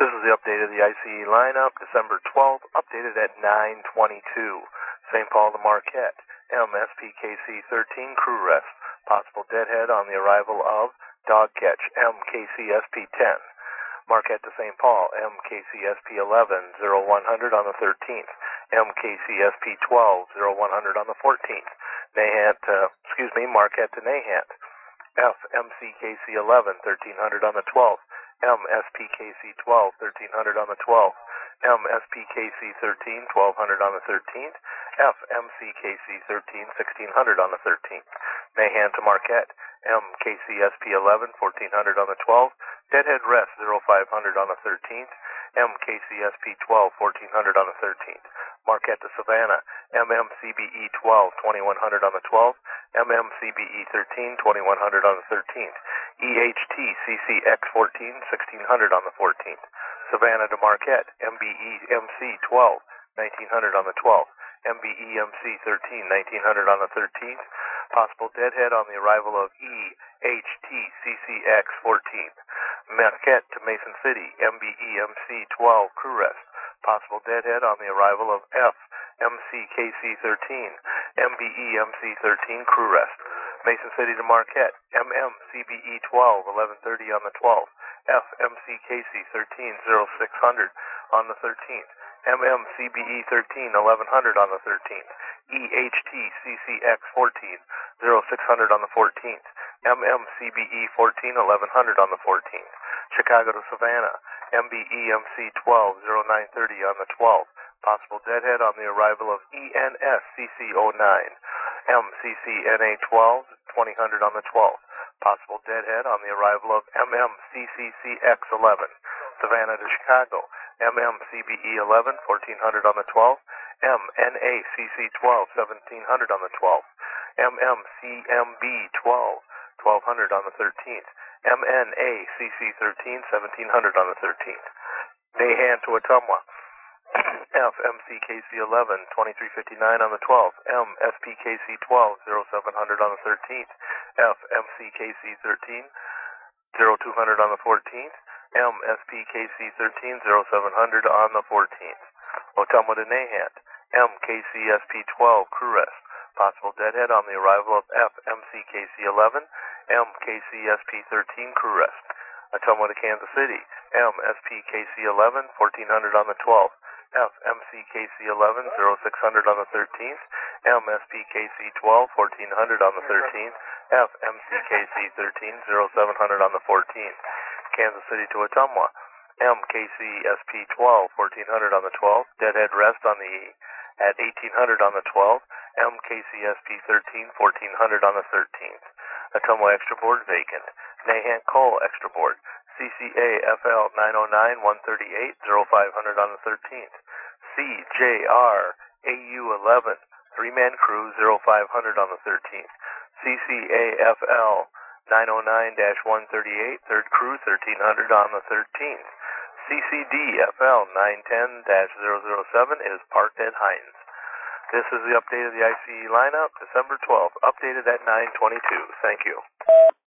This is the update of the ICE lineup, December 12th, updated at 9:22. St. Paul to Marquette, MSPKC 13 crew rest. Possible deadhead on the arrival of Dogcatch, MKCSP 10. Marquette to St. Paul, MKCSP 11, 0100 on the 13th. MKCSP 12, 0100 on the 14th. Marquette to Nahant. FMCKC 11, 1300 on the 12th. MSPKC 12, 1300 on the 12th. MSPKC 13, 1200 on the 13th. FMCKC 13, 1600 on the 13th. Nahant to Marquette. MKCSP 11, 1400 on the 12th. Deadhead rest 0500 on the 13th. MKCSP 12, 1400 on the 13th. Marquette to Savannah. MMCBE 12, 2100 on the 12th. MMCBE 13, 2100 on the 13th. EHT CCX 14, 1600 on the 14th. Savannah to Marquette. MBEMC 12, 1900 on the 12th. MBEMC 13, 1900 on the 13th. Possible deadhead on the arrival of EHT CCX 14. Marquette to Mason City. MBEMC 12 crew rest. Possible deadhead on the arrival of FMCKC 13. MBEMC 13 crew rest. Mason City to Marquette. MMCBE 12, 1130 on the 12th. FMCKC 13, 0600 on the 13th. MMCBE 13, 1100 on the 13th. EHT CCX 14, 0600 on the 14th. MMCBE 14, 1100 on the 14th. Chicago to Savannah. MBEMC 12, 0930 on the 12th. Possible deadhead on the arrival of ENSCC 09. MCCNA 12, 2000 on the 12th. Possible deadhead on the arrival of MMCCCX 11. Savannah to Chicago. MMCBE 11, 1400 on the 12th. MNACC 12, 1700 on the 12th. MMCMB 12, 1200 on the 13th. MNACC 13, 1700 on the 13th. Nahant to Ottumwa. FMCKC 11, 2359 on the 12th. MSPKC 12, 0700 on the 13th. FMCKC 13, 0200 on the 14th. MSPKC 13, 0700 on the 14th. Ottumwa to Nahant. MKCSP 12 crew rest. Possible deadhead on the arrival of FMCKC 11. MKCSP 13 crew rest. Ottumwa to Kansas City. MSPKC 11, 1400 on the 12th. FMCKC 11, 0600 on the 13th. MSPKC 12, 1400 on the 13th. FMCKC 13, 0700 on the 14th. Kansas City to Ottumwa. MKCSP 12, 1400 on the 12th. Deadhead rest at 1800 on the 12th. MKCSP 13, 1400 on the 13th. Ottumwa extra board vacant. Nahant Coal extra board. CCAFL 909, 138, 0500 on the 13th. CJR AU 11, 3-man crew 0500 on the 13th. CCAFL 909-138, 3rd crew 1300 on the 13th. CCDFL 910-007 is parked at Hines. This is the update of the ICE lineup, December 12th, updated at 9:22. Thank you.